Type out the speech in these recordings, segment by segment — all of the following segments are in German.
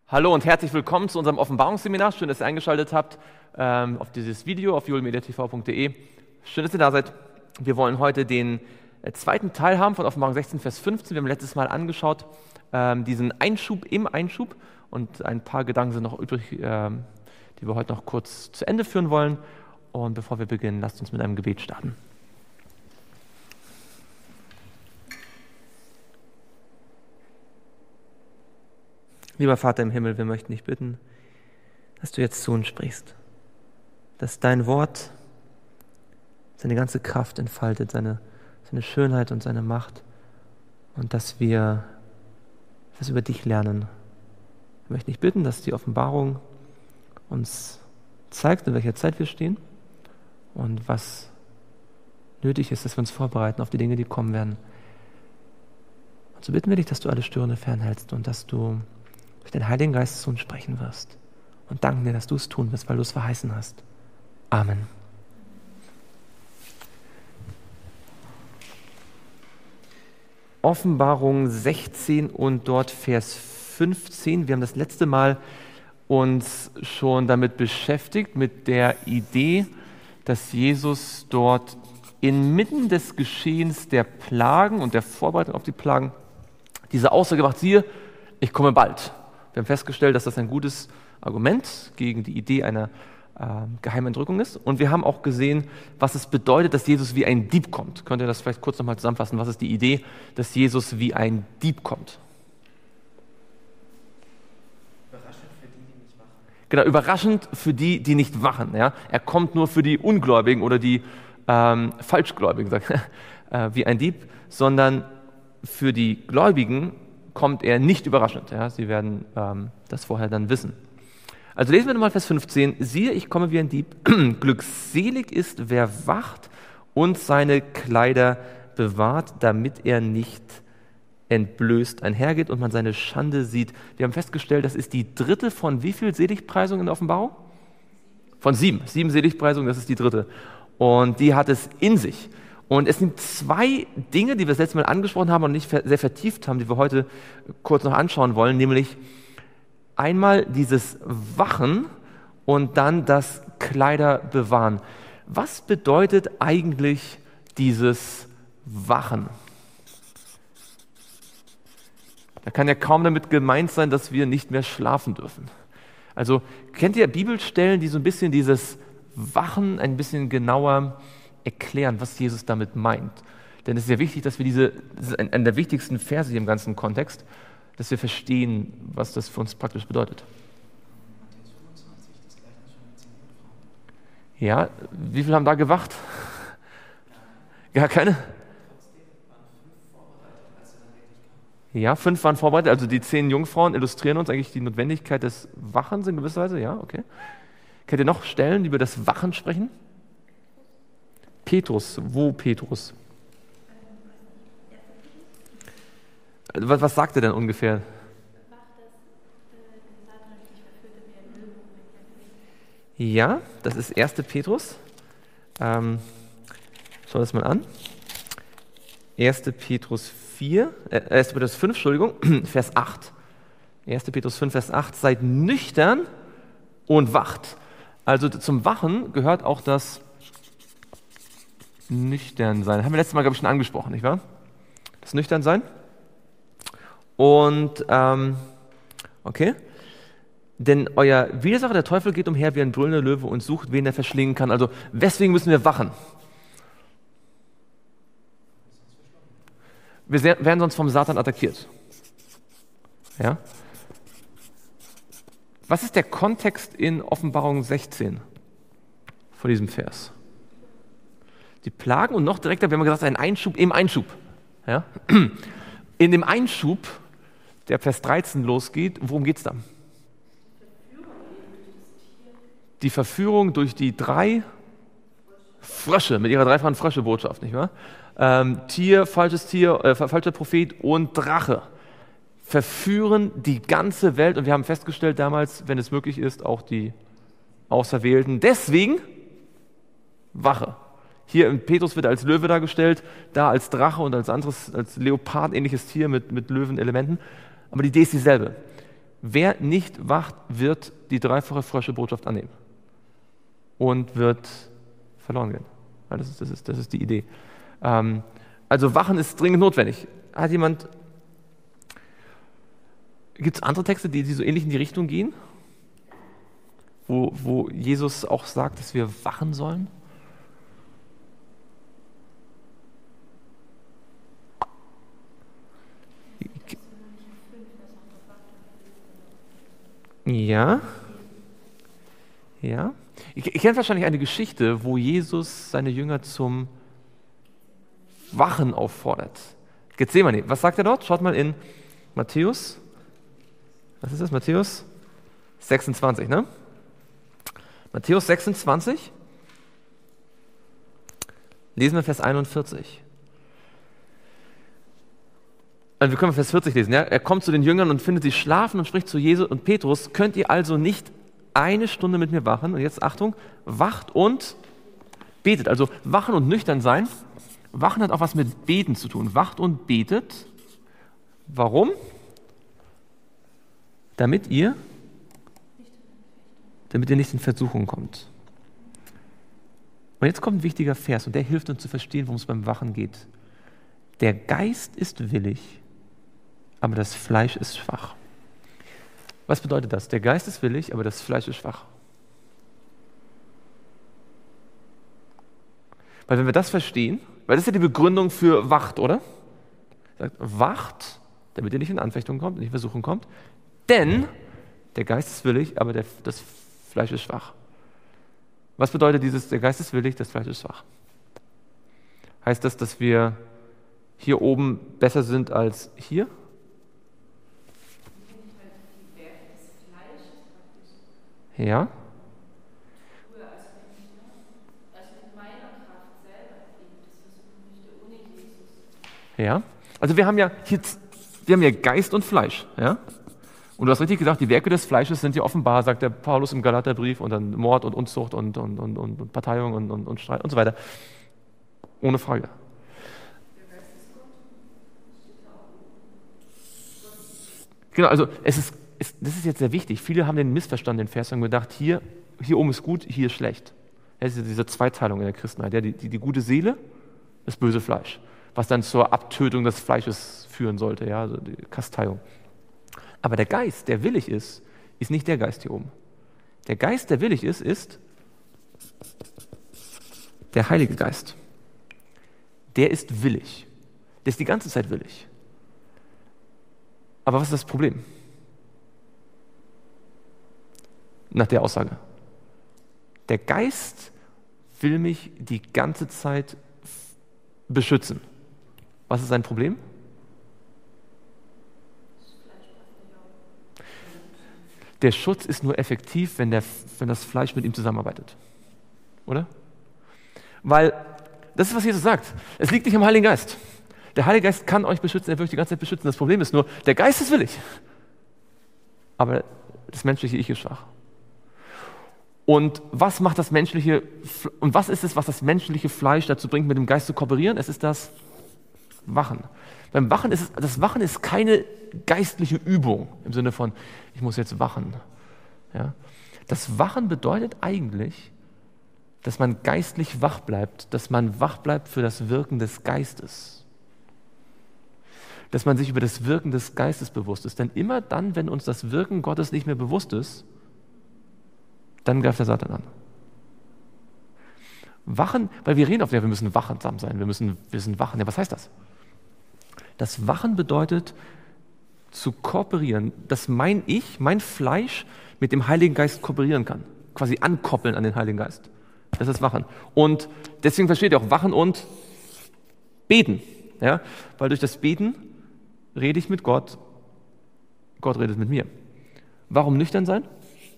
Hallo und herzlich willkommen zu unserem Offenbarungsseminar. Schön, dass ihr eingeschaltet habt auf dieses Video auf julmediatv.de. Schön, dass ihr da seid. Wir wollen heute den zweiten Teil haben von Offenbarung 16, Vers 15. Wir haben letztes Mal angeschaut, diesen Einschub im Einschub, und ein paar Gedanken sind noch übrig, die wir heute noch kurz zu Ende führen wollen. Und bevor wir beginnen, lasst uns mit einem Gebet starten. Lieber Vater im Himmel, wir möchten dich bitten, dass du jetzt zu uns sprichst, dass dein Wort seine ganze Kraft entfaltet, seine Schönheit und seine Macht, und dass wir etwas über dich lernen. Wir möchten dich bitten, dass die Offenbarung uns zeigt, in welcher Zeit wir stehen und was nötig ist, dass wir uns vorbereiten auf die Dinge, die kommen werden. Und so bitten wir dich, dass du alle Störende fernhältst und dass du durch den Heiligen Geist zu uns sprechen wirst. Und danken dir, dass du es tun wirst, weil du es verheißen hast. Amen. Offenbarung 16 und dort Vers 15. Wir haben das letzte Mal uns schon damit beschäftigt, mit der Idee, dass Jesus dort inmitten des Geschehens der Plagen und der Vorbereitung auf die Plagen diese Aussage macht: siehe, ich komme bald. Wir haben festgestellt, dass das ein gutes Argument gegen die Idee einer Geheimentrückung ist. Und wir haben auch gesehen, was es bedeutet, dass Jesus wie ein Dieb kommt. Könnt ihr das vielleicht kurz nochmal zusammenfassen? Was ist die Idee, dass Jesus wie ein Dieb kommt? Überraschend für die, die nicht wachen. Genau, überraschend für die, die nicht wachen. Ja? Er kommt nur für die Ungläubigen oder die Falschgläubigen, wie ein Dieb, sondern für die Gläubigen kommt er nicht überraschend. Ja? Sie werden das vorher dann wissen. Also lesen wir nochmal Vers 15. Siehe, ich komme wie ein Dieb. Glückselig ist, wer wacht und seine Kleider bewahrt, damit er nicht entblößt einhergeht und man seine Schande sieht. Wir haben festgestellt, das ist die dritte von wie viel Seligpreisungen in der Offenbarung? Von 7. 7 Seligpreisungen, das ist die dritte. Und die hat es in sich. Und es sind zwei Dinge, die wir das letzte Mal angesprochen haben und nicht sehr vertieft haben, die wir heute kurz noch anschauen wollen, nämlich einmal dieses Wachen und dann das Kleider bewahren. Was bedeutet eigentlich dieses Wachen? Da kann ja kaum damit gemeint sein, dass wir nicht mehr schlafen dürfen. Also kennt ihr Bibelstellen, die so ein bisschen dieses Wachen ein bisschen genauer erklären, was Jesus damit meint? Denn es ist ja wichtig, dass wir das ist einer der wichtigsten Verse hier im ganzen Kontext, dass wir verstehen, was das für uns praktisch bedeutet. Matthäus 25, das Gleichnis von den 10 Jungfrauen. Ja, wie viele haben da gewacht? Gar keine? Trotzdem waren 5 vorbereitet, als er dann wirklich kam. Ja, 5 waren vorbereitet. Also die 10 Jungfrauen illustrieren uns eigentlich die Notwendigkeit des Wachens in gewisser Weise. Ja, okay. Kennt ihr noch Stellen, die über das Wachen sprechen? Petrus. Wo Petrus? Was sagt er denn ungefähr? Ja, das ist 1. Petrus. Schau das mal an. 1. Petrus 5, Entschuldigung, Vers 8. 1. Petrus 5, Vers 8. Seid nüchtern und wacht. Also zum Wachen gehört auch das Nüchternsein. Haben wir letztes Mal, glaube ich, schon angesprochen, nicht wahr? Das Nüchternsein. Und, okay. Denn euer Widersacher, der Teufel, geht umher wie ein brüllender Löwe und sucht, wen er verschlingen kann. Also, weswegen müssen wir wachen? Wir werden sonst vom Satan attackiert. Ja? Was ist der Kontext in Offenbarung 16 von diesem Vers? Die Plagen und noch direkter, wir haben gesagt, ein Einschub im Einschub. Ja? In dem Einschub, der Vers 13 losgeht, worum geht es da? Die Verführung durch die 3 Frösche, mit ihrer dreifachen Frösche-Botschaft, nicht wahr? Falscher Prophet und Drache verführen die ganze Welt, und wir haben festgestellt damals, wenn es möglich ist, auch die Auserwählten. Deswegen Wache. Hier in Petrus wird er als Löwe dargestellt, da als Drache und als Leopard-ähnliches Tier mit Löwenelementen. Aber die Idee ist dieselbe. wer nicht wacht, wird die dreifache frische Botschaft annehmen und wird verloren gehen. Ja, das ist die Idee. Also Wachen ist dringend notwendig. Gibt es andere Texte, die so ähnlich in die Richtung gehen, wo Jesus auch sagt, dass wir wachen sollen? Ja. Ja. Ihr kennt wahrscheinlich eine Geschichte, wo Jesus seine Jünger zum Wachen auffordert. Gethsemane. Was sagt er dort? Schaut mal in Matthäus. Was ist das? Matthäus 26, ne? Matthäus 26. Lesen wir Vers 41. Wir können Vers 40 lesen. Ja? Er kommt zu den Jüngern und findet sie schlafen und spricht zu Jesus und Petrus: Könnt ihr also nicht eine Stunde mit mir wachen? Und jetzt Achtung, wacht und betet. Also wachen und nüchtern sein. Wachen hat auch was mit Beten zu tun. Wacht und betet. Warum? Damit ihr nicht in Versuchung kommt. Und jetzt kommt ein wichtiger Vers und der hilft uns zu verstehen, worum es beim Wachen geht. Der Geist ist willig, aber das Fleisch ist schwach. Was bedeutet das? Der Geist ist willig, aber das Fleisch ist schwach. Weil wenn wir das verstehen, weil das ist ja die Begründung für wacht, oder? Sagt, wacht, damit ihr nicht in Anfechtung kommt, nicht in Versuchung kommt, denn der Geist ist willig, aber das Fleisch ist schwach. Was bedeutet dieses, der Geist ist willig, das Fleisch ist schwach? Heißt das, dass wir hier oben besser sind als hier? Ja. Ja. Also wir haben ja Geist und Fleisch, ja. Und du hast richtig gesagt, die Werke des Fleisches sind ja offenbar, sagt der Paulus im Galaterbrief, und dann Mord und Unzucht und Parteiung und Streit und so weiter. Ohne Frage. Genau, also das ist jetzt sehr wichtig. Viele haben den missverstanden, den Vers, und gedacht, hier oben ist gut, hier ist schlecht. Das ist diese Zweiteilung in der Christenheit. Ja, die gute Seele, das böse Fleisch, was dann zur Abtötung des Fleisches führen sollte, ja, also die Kasteiung. Aber der Geist, der willig ist nicht der Geist hier oben. Der Geist, der willig ist der Heilige Geist. Der ist willig. Der ist die ganze Zeit willig. Aber was ist das Problem? Nach der Aussage. Der Geist will mich die ganze Zeit beschützen. Was ist sein Problem? Der Schutz ist nur effektiv, wenn das Fleisch mit ihm zusammenarbeitet. Oder? Weil, das ist, was Jesus sagt. Es liegt nicht am Heiligen Geist. Der Heilige Geist kann euch beschützen, er wird euch die ganze Zeit beschützen. Das Problem ist nur, der Geist ist willig. Aber das menschliche Ich ist schwach. Und was macht das menschliche, und was ist es, was das menschliche Fleisch dazu bringt, mit dem Geist zu kooperieren? Es ist das Wachen. Beim Wachen das Wachen ist keine geistliche Übung im Sinne von, ich muss jetzt wachen. Ja? Das Wachen bedeutet eigentlich, dass man geistlich wach bleibt, dass man wach bleibt für das Wirken des Geistes. Dass man sich über das Wirken des Geistes bewusst ist. Denn immer dann, wenn uns das Wirken Gottes nicht mehr bewusst ist, dann greift der Satan an. Wachen, weil wir reden oft, ja, wir müssen wachsam sein, wir müssen wachen. Ja, was heißt das? Das Wachen bedeutet, zu kooperieren, dass mein Fleisch mit dem Heiligen Geist kooperieren kann. Quasi ankoppeln an den Heiligen Geist. Das ist Wachen. Und deswegen versteht ihr auch Wachen und Beten. Ja? Weil durch das Beten rede ich mit Gott, Gott redet mit mir. Warum nüchtern sein?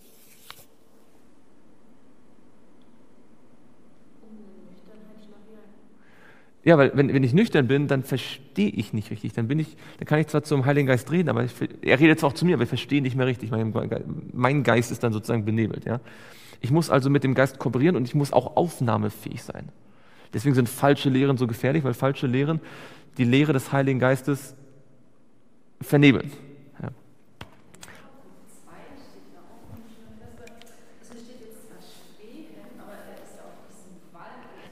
Ja, weil wenn ich nüchtern bin, dann verstehe ich nicht richtig. Dann kann ich zwar zum Heiligen Geist reden, aber er redet zwar auch zu mir, aber ich verstehe nicht mehr richtig. Mein Geist ist dann sozusagen benebelt. Ja? Ich muss also mit dem Geist kooperieren und ich muss auch aufnahmefähig sein. Deswegen sind falsche Lehren so gefährlich, weil falsche Lehren die Lehre des Heiligen Geistes vernebeln. Ja.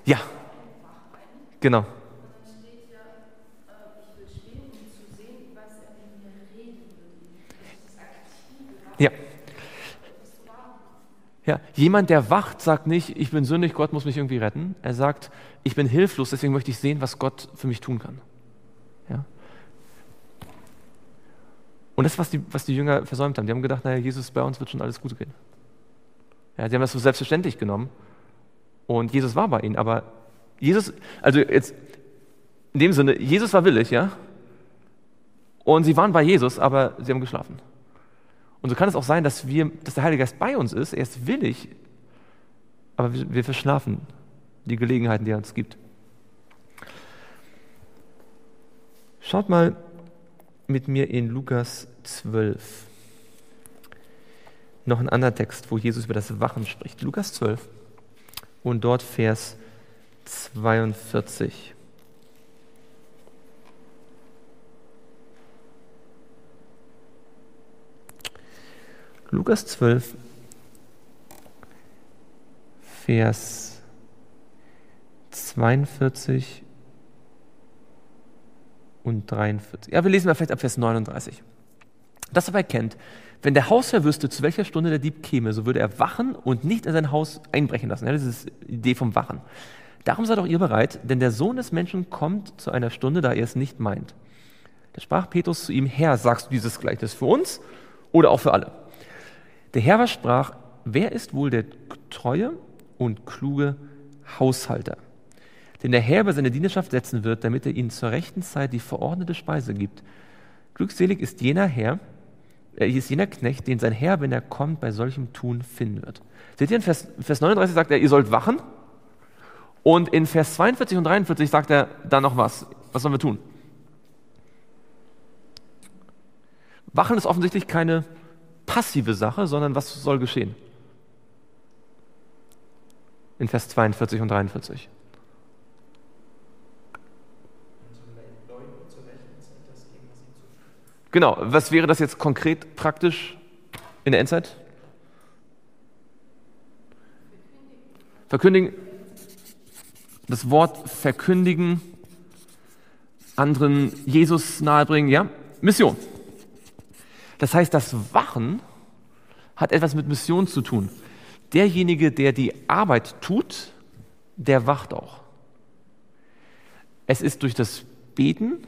Ja, genau. Ja. Ja, jemand, der wacht, sagt nicht, ich bin sündig, Gott muss mich irgendwie retten. Er sagt, ich bin hilflos, deswegen möchte ich sehen, was Gott für mich tun kann. Ja. Und das, was die Jünger versäumt haben. Die haben gedacht, naja, Jesus, bei uns wird schon alles gut gehen. Ja, die haben das so selbstverständlich genommen. Und Jesus war bei ihnen. Aber Jesus, also jetzt in dem Sinne, Jesus war willig, ja. Und sie waren bei Jesus, aber sie haben geschlafen. Und so kann es auch sein, dass der Heilige Geist bei uns ist. Er ist willig, aber wir verschlafen die Gelegenheiten, die er uns gibt. Schaut mal mit mir in Lukas 12. Noch ein anderer Text, wo Jesus über das Wachen spricht. Lukas 12 und dort Vers 42. Lukas 12, Vers 42 und 43. Ja, wir lesen mal vielleicht ab Vers 39. Das aber erkennt, wenn der Hausherr wüsste, zu welcher Stunde der Dieb käme, so würde er wachen und nicht in sein Haus einbrechen lassen. Ja, das ist die Idee vom Wachen. Darum seid auch ihr bereit, denn der Sohn des Menschen kommt zu einer Stunde, da er es nicht meint. Da sprach Petrus zu ihm, Herr, sagst du dieses Gleichnis für uns oder auch für alle? Der Herr aber sprach, wer ist wohl der treue und kluge Haushalter, den der Herr über seine Dienerschaft setzen wird, damit er ihnen zur rechten Zeit die verordnete Speise gibt? Glückselig ist jener Knecht, den sein Herr, wenn er kommt, bei solchem Tun finden wird. Seht ihr, in Vers 39 sagt er, ihr sollt wachen. Und in Vers 42 und 43 sagt er dann noch was. Was sollen wir tun? Wachen ist offensichtlich keine passive Sache, sondern was soll geschehen? In Vers 42 und 43. Genau, was wäre das jetzt konkret praktisch in der Endzeit? Verkündigen. Das Wort verkündigen, anderen Jesus nahebringen, ja? Mission. Das heißt, das Wachen hat etwas mit Mission zu tun. Derjenige, der die Arbeit tut, der wacht auch. Es ist durch das Beten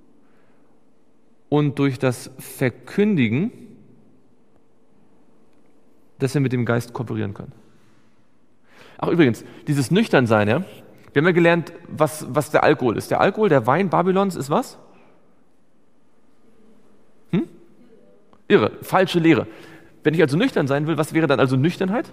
und durch das Verkündigen, dass wir mit dem Geist kooperieren können. Ach übrigens, dieses Nüchternsein, ja? Wir haben ja gelernt, was der Alkohol ist. Der Alkohol, der Wein Babylons ist was? Irre, falsche Lehre. Wenn ich also nüchtern sein will, was wäre dann also Nüchternheit?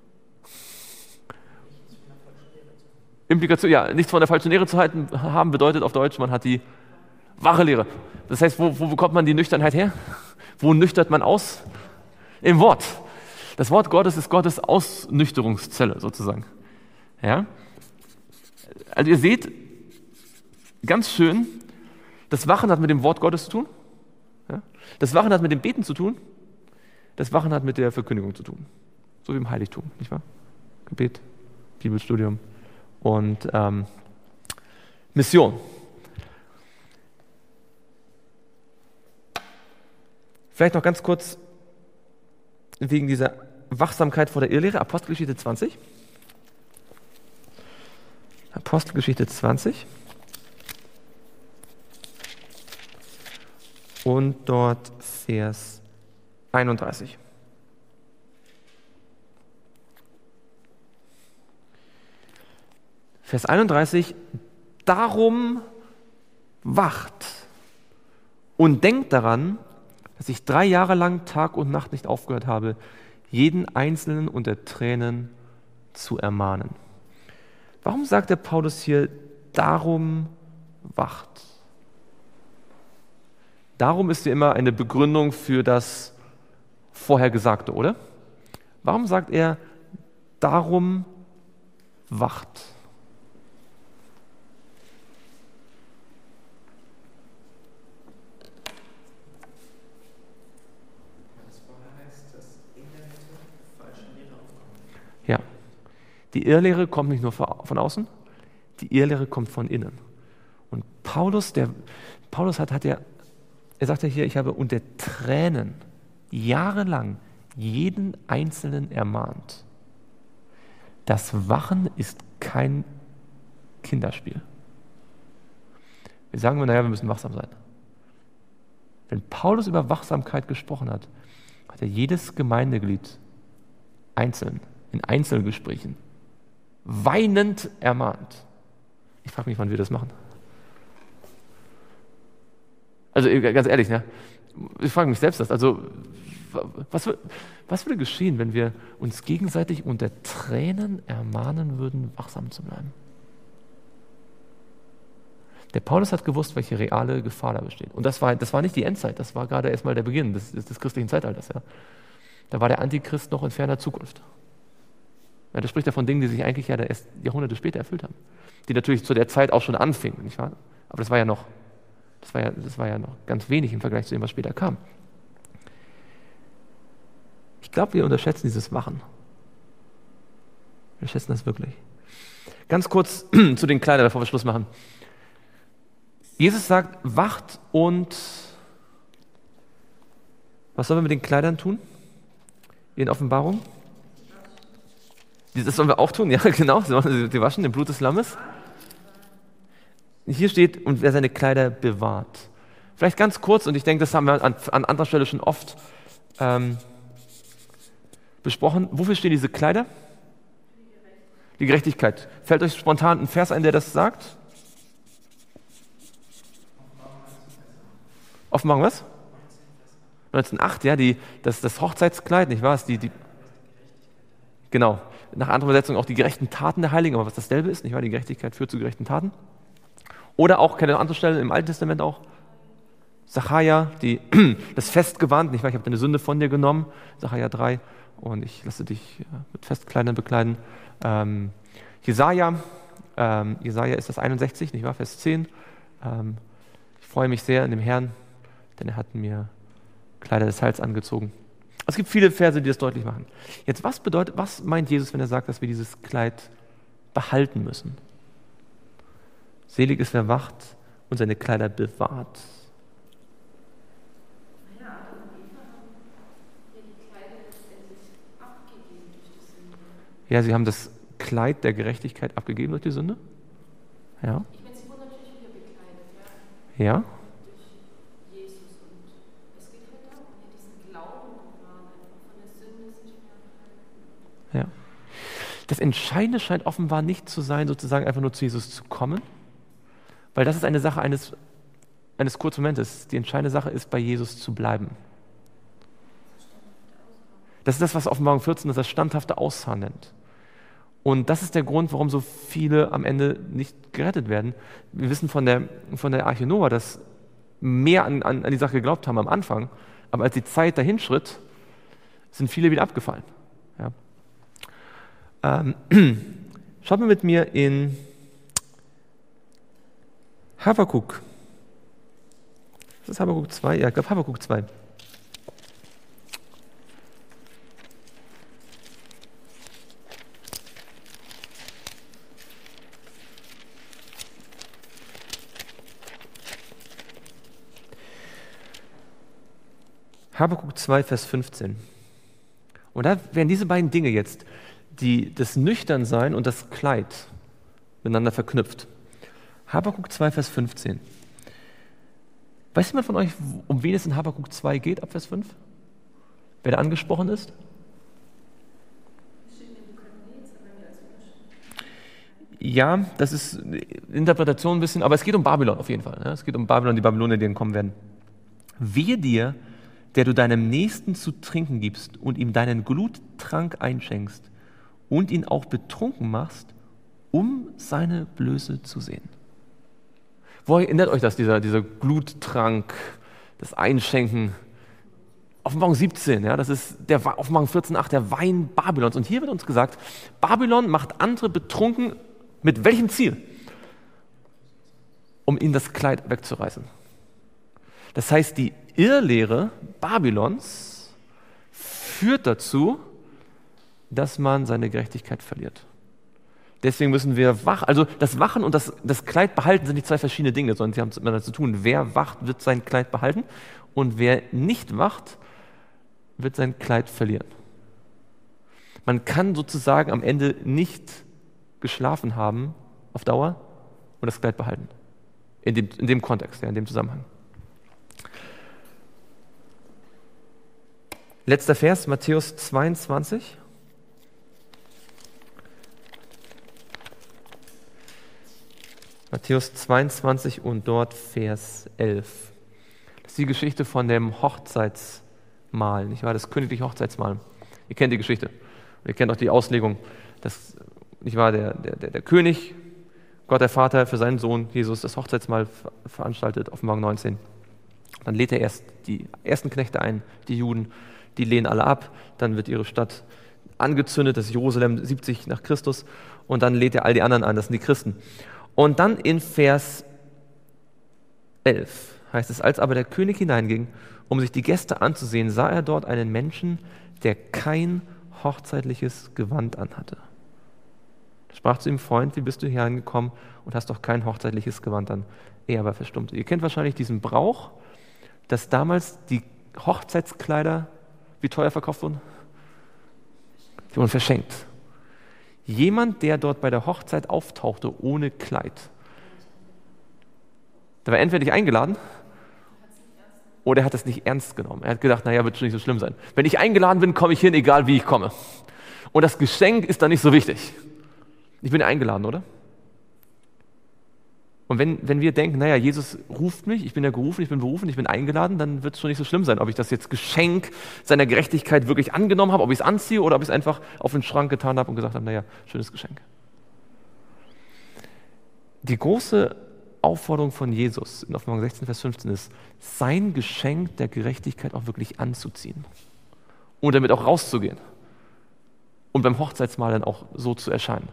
Implikation, ja, nichts von der falschen Lehre zu haben, bedeutet auf Deutsch, man hat die wahre Lehre. Das heißt, wo bekommt man die Nüchternheit her? Wo nüchtert man aus? Im Wort. Das Wort Gottes ist Gottes Ausnüchterungszelle sozusagen. Ja? Also ihr seht, ganz schön, das Wachen hat mit dem Wort Gottes zu tun. Ja? Das Wachen hat mit dem Beten zu tun. Das Wachen hat mit der Verkündigung zu tun. So wie im Heiligtum, nicht wahr? Gebet, Bibelstudium und Mission. Vielleicht noch ganz kurz wegen dieser Wachsamkeit vor der Irrlehre, Apostelgeschichte 20. Apostelgeschichte 20. Und dort Vers 31. Vers 31. Darum wacht und denkt daran, dass ich 3 Jahre lang Tag und Nacht nicht aufgehört habe, jeden Einzelnen unter Tränen zu ermahnen. Warum sagt der Paulus hier, darum wacht? Darum ist ja immer eine Begründung für das Vorhergesagte, oder? Warum sagt er, darum wacht? Ja, die Irrlehre kommt nicht nur von außen, Die Irrlehre kommt von innen. Und Paulus sagt ja hier, ich habe unter Tränen jahrelang jeden Einzelnen ermahnt. Das Wachen ist kein Kinderspiel. Wir sagen immer, wir müssen wachsam sein. Wenn Paulus über Wachsamkeit gesprochen hat, hat er jedes Gemeindeglied einzeln, in Einzelgesprächen, weinend ermahnt. Ich frage mich, wann wir das machen. Also ganz ehrlich, ne? Ich frage mich selbst das. Also was würde geschehen, wenn wir uns gegenseitig unter Tränen ermahnen würden, wachsam zu bleiben? Der Paulus hat gewusst, welche reale Gefahr da besteht. Und das war nicht die Endzeit, das war gerade erstmal der Beginn des christlichen Zeitalters. Ja. Da war der Antichrist noch in ferner Zukunft. Ja, da spricht er von Dingen, die sich eigentlich ja erst Jahrhunderte später erfüllt haben. Die natürlich zu der Zeit auch schon anfingen, nicht wahr? Aber das war ja noch ganz wenig im Vergleich zu dem, was später kam. Ich glaube, wir unterschätzen dieses Wachen. Wir unterschätzen das wirklich. Ganz kurz zu den Kleidern, bevor wir Schluss machen. Jesus sagt, wacht und was sollen wir mit den Kleidern tun? In Offenbarung? Das sollen wir auch tun, ja genau, sie waschen im Blut des Lammes. Hier steht, und wer seine Kleider bewahrt. Vielleicht ganz kurz, und ich denke, das haben wir an anderer Stelle schon oft besprochen. Wofür stehen diese Kleider? Die Gerechtigkeit. Fällt euch spontan ein Vers ein, der das sagt? Offenbarung was? 1908, ja, das Hochzeitskleid, nicht wahr? Genau, nach anderer Übersetzung auch die gerechten Taten der Heiligen, aber was dasselbe ist, nicht wahr? Die Gerechtigkeit führt zu gerechten Taten. Oder auch, keine andere Stelle im Alten Testament auch, Sacharja, das Festgewand, nicht wahr? Ich habe deine Sünde von dir genommen, Sacharja 3, und ich lasse dich mit Festkleidern bekleiden. Jesaja ist das 61, nicht wahr? Vers 10. Ich freue mich sehr in dem Herrn, denn er hat mir Kleider des Heils angezogen. Es gibt viele Verse, die das deutlich machen. Jetzt, was meint Jesus, wenn er sagt, dass wir dieses Kleid behalten müssen? Selig ist, wer wacht und seine Kleider bewahrt. Ja, sie haben das Kleid der Gerechtigkeit abgegeben durch die Sünde. Ja. Ich meine, sie wurden natürlich wieder bekleidet, Ja. durch Jesus. Und es geht halt darum, diesen Glauben bewahren, einfach von der Sünde sich fernhalten. Ja. Das Entscheidende scheint offenbar nicht zu sein, sozusagen einfach nur zu Jesus zu kommen, weil das ist eine Sache eines kurzen Momentes. Die entscheidende Sache ist, bei Jesus zu bleiben. Das ist das, was Offenbarung 14 das standhafte Ausharren nennt. Und das ist der Grund, warum so viele am Ende nicht gerettet werden. Wir wissen von der Arche Noah, dass mehr an die Sache geglaubt haben am Anfang, aber als die Zeit dahin schritt, sind viele wieder abgefallen. Ja. Schaut mal mit mir in Habakuk. Das ist Habakuk 2, ja, ich glaube Habakuk 2. Habakuk 2, Vers 15. Und da werden diese beiden Dinge jetzt, das Nüchternsein und das Kleid, miteinander verknüpft. Habakuk 2, Vers 15. Weiß jemand von euch, um wen es in Habakuk 2 geht, ab Vers 5? Wer da angesprochen ist? Ja, das ist Interpretation ein bisschen, aber es geht um Babylon auf jeden Fall. Ne? Es geht um Babylon, die Babylonier, die kommen werden. Wehe dir, der du deinem Nächsten zu trinken gibst und ihm deinen Gluttrank einschenkst und ihn auch betrunken machst, um seine Blöße zu sehen. Woher erinnert euch das, dieser Gluttrank, das Einschenken? Offenbarung 17, ja, das ist Offenbarung 14,8, der Wein Babylons. Und hier wird uns gesagt, Babylon macht andere betrunken, mit welchem Ziel? Um ihnen das Kleid wegzureißen. Das heißt, die Irrlehre Babylons führt dazu, dass man seine Gerechtigkeit verliert. Deswegen müssen wir wach, also das Wachen und das Kleid behalten sind nicht zwei verschiedene Dinge, sondern sie haben miteinander zu tun. Wer wacht, wird sein Kleid behalten und wer nicht wacht, wird sein Kleid verlieren. Man kann sozusagen am Ende nicht geschlafen haben auf Dauer und das Kleid behalten. In dem Kontext, ja, in dem Zusammenhang. Letzter Vers, Matthäus 22. Matthäus 22 und dort Vers 11. Das ist die Geschichte von dem Hochzeitsmahl, nicht wahr? Das königliche Hochzeitsmahl. Ihr kennt die Geschichte. Und ihr kennt auch die Auslegung. Das, nicht wahr? Der König, Gott der Vater, für seinen Sohn Jesus das Hochzeitsmahl veranstaltet, Offenbarung 19. Dann lädt er erst die ersten Knechte ein, die Juden, die lehnen alle ab. Dann wird ihre Stadt angezündet, das ist Jerusalem 70 nach Christus. Und dann lädt er all die anderen ein, das sind die Christen. Und dann in Vers 11 heißt es, als aber der König hineinging, um sich die Gäste anzusehen, sah er dort einen Menschen, der kein hochzeitliches Gewand anhatte. Er sprach zu ihm, Freund, wie bist du hier angekommen und hast doch kein hochzeitliches Gewand an? Er aber verstummte. Ihr kennt wahrscheinlich diesen Brauch, dass damals die Hochzeitskleider wie teuer verkauft wurden? Die wurden verschenkt. Jemand, der dort bei der Hochzeit auftauchte ohne Kleid, der war entweder nicht eingeladen oder er hat es nicht ernst genommen. Er hat gedacht, naja, wird schon nicht so schlimm sein. Wenn ich eingeladen bin, komme ich hin, egal wie ich komme. Und das Geschenk ist dann nicht so wichtig. Ich bin eingeladen, oder? Und wenn wir denken, naja, Jesus ruft mich, ich bin ja gerufen, ich bin berufen, ich bin eingeladen, dann wird es schon nicht so schlimm sein, ob ich das jetzt Geschenk seiner Gerechtigkeit wirklich angenommen habe, ob ich es anziehe oder ob ich es einfach auf den Schrank getan habe und gesagt habe, naja, schönes Geschenk. Die große Aufforderung von Jesus in Offenbarung 16, Vers 15 ist, sein Geschenk der Gerechtigkeit auch wirklich anzuziehen und damit auch rauszugehen und beim Hochzeitsmahl dann auch so zu erscheinen.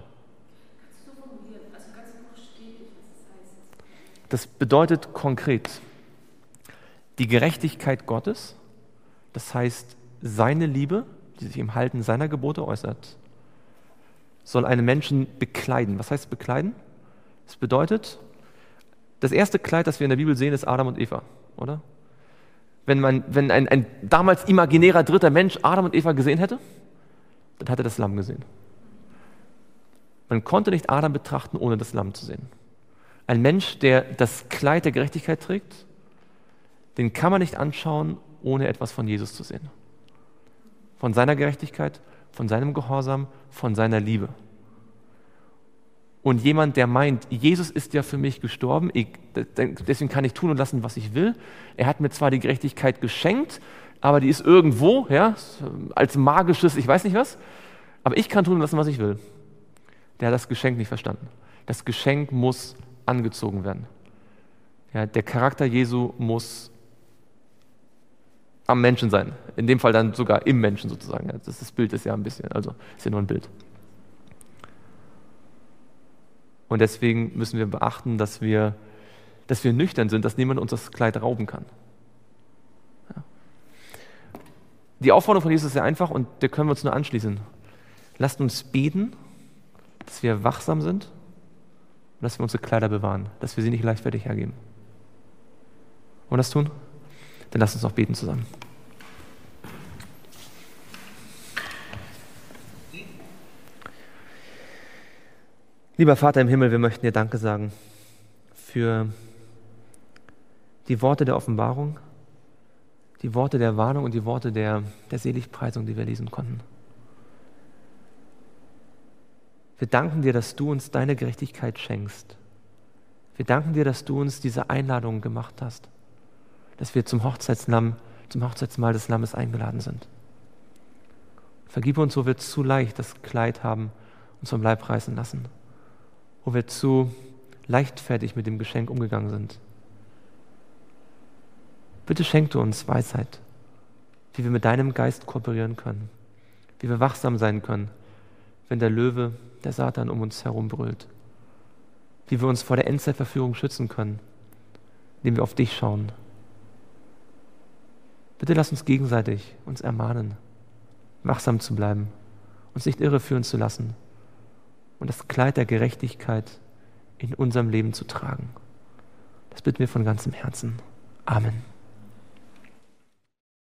Das bedeutet konkret, die Gerechtigkeit Gottes, das heißt seine Liebe, die sich im Halten seiner Gebote äußert, soll einen Menschen bekleiden. Was heißt bekleiden? Das bedeutet, das erste Kleid, das wir in der Bibel sehen, ist Adam und Eva, oder? Wenn ein damals imaginärer dritter Mensch Adam und Eva gesehen hätte, dann hat er das Lamm gesehen. Man konnte nicht Adam betrachten, ohne das Lamm zu sehen. Ein Mensch, der das Kleid der Gerechtigkeit trägt, den kann man nicht anschauen, ohne etwas von Jesus zu sehen. Von seiner Gerechtigkeit, von seinem Gehorsam, von seiner Liebe. Und jemand, der meint, Jesus ist ja für mich gestorben, deswegen kann ich tun und lassen, was ich will. Er hat mir zwar die Gerechtigkeit geschenkt, aber die ist irgendwo, ja, als magisches, ich weiß nicht was, aber ich kann tun und lassen, was ich will. Der hat das Geschenk nicht verstanden. Das Geschenk muss angezogen werden. Ja, der Charakter Jesu muss am Menschen sein. In dem Fall dann sogar im Menschen sozusagen. Ja, das Bild ist ja ein bisschen, also ist ja nur ein Bild. Und deswegen müssen wir beachten, dass wir nüchtern sind, dass niemand uns das Kleid rauben kann. Ja. Die Aufforderung von Jesus ist sehr einfach und der können wir uns nur anschließen. Lasst uns beten, dass wir wachsam sind, dass wir unsere Kleider bewahren, dass wir sie nicht leichtfertig hergeben. Wollen wir das tun? Dann lasst uns noch beten zusammen. Lieber Vater im Himmel, wir möchten dir Danke sagen für die Worte der Offenbarung, die Worte der Warnung und die Worte der Seligpreisung, die wir lesen konnten. Wir danken dir, dass du uns deine Gerechtigkeit schenkst. Wir danken dir, dass du uns diese Einladung gemacht hast, dass wir zum Hochzeitsmahl des Lammes eingeladen sind. Vergib uns, wo wir zu leicht das Kleid haben und zum Leib reißen lassen, wo wir zu leichtfertig mit dem Geschenk umgegangen sind. Bitte schenk du uns Weisheit, wie wir mit deinem Geist kooperieren können, wie wir wachsam sein können, wenn der Löwe, der Satan um uns herum brüllt, wie wir uns vor der Endzeitverführung schützen können, indem wir auf dich schauen. Bitte lass uns gegenseitig uns ermahnen, wachsam zu bleiben, uns nicht irreführen zu lassen und das Kleid der Gerechtigkeit in unserem Leben zu tragen. Das bitten wir von ganzem Herzen. Amen.